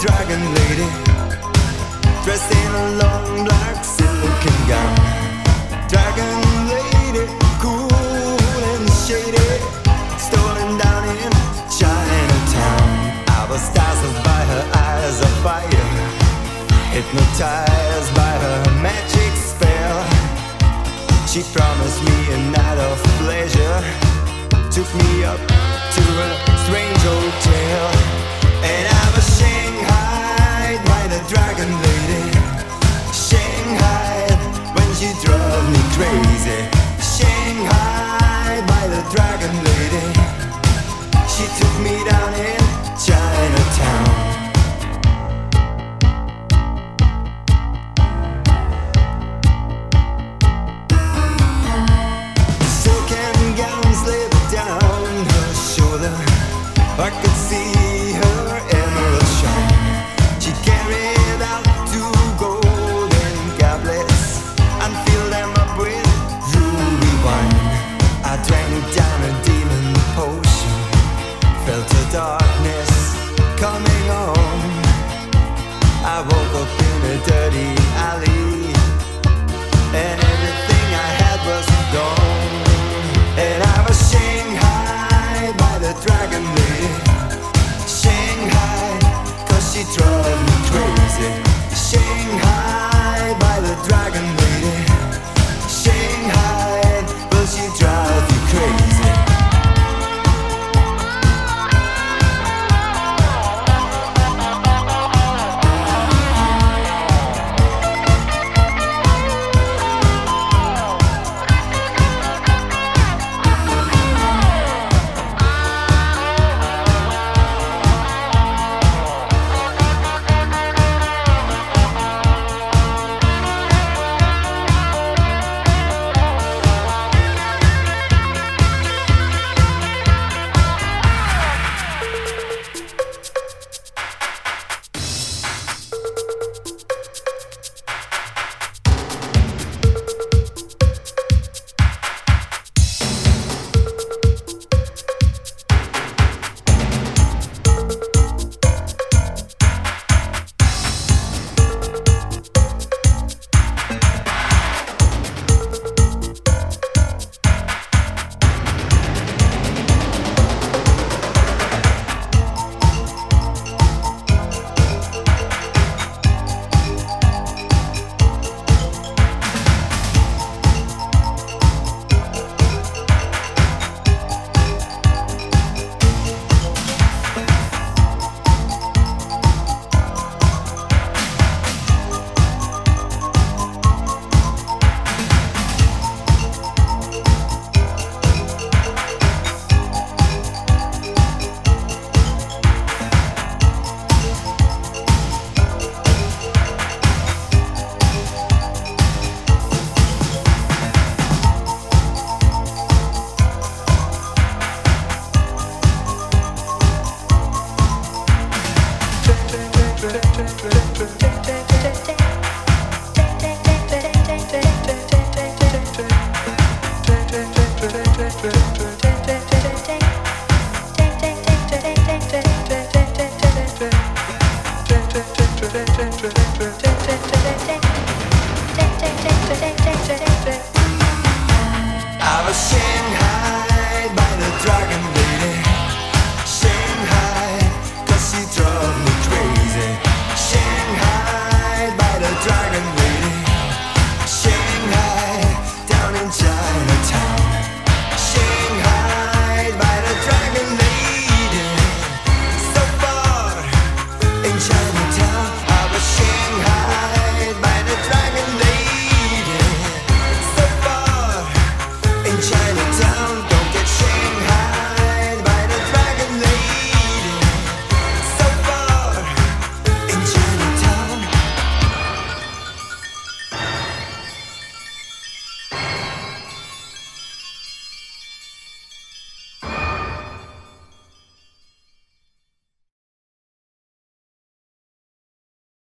dragon lady, dressed in a long black silken gown. Dragon lady, cool and shady, stolen down in Chinatown. I was dazzled by her eyes of fire, hypnotized by her magic spell. She promised me a night of pleasure, took me up to a strange hotel, and I was shanghaied by the dragon lady. Shanghaied when she drove me crazy. Shanghaied by the dragon lady. She took me down in Chinatown.